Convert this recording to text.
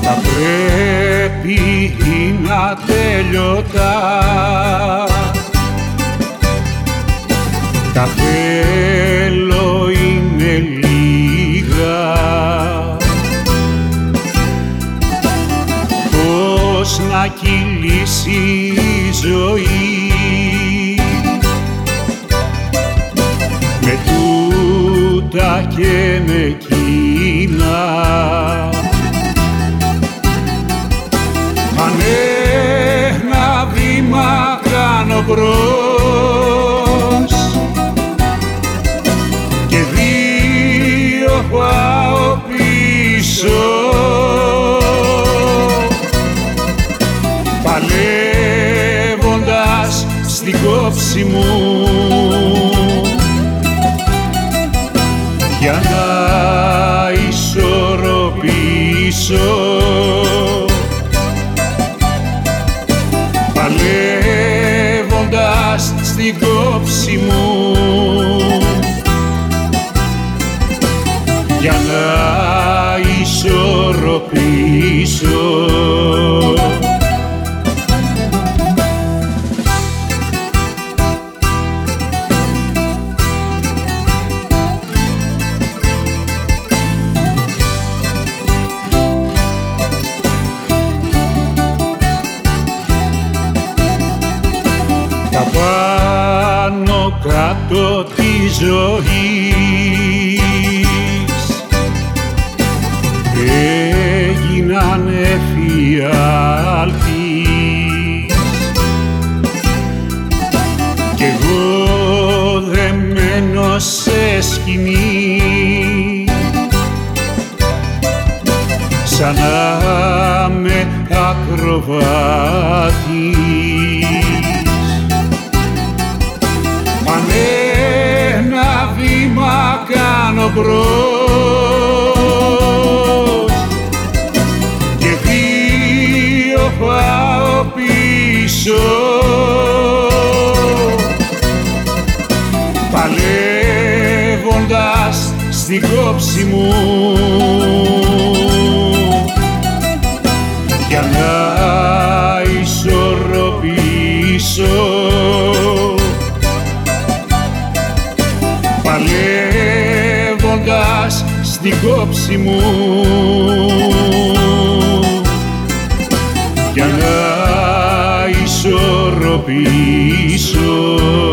θα πρέπει να τελειωτά. Τα θέλω είναι λίγα, πώς να κυλήσει η ζωή με τούτα και με εκείνα. Αν ένα βήμα κάνω μπρος και δύο πάω πίσω, παλεύοντας στην κόψη μου για να ισορροπήσω, παλεύοντας στην κόψη μου για να ισορροπήσω. Τα πάνω κάτω της ζωής έγιναν εφιάλτης κι εγώ δεμένος σε σκηνή σαν να με ακροβάτης. Αν ένα βήμα κάνω μπρος και δύο πάω πίσω, παλεύοντας στην κόψη μου για να ισορροπήσω, παλεύοντας στην κόψη μου για να ισορροπήσω.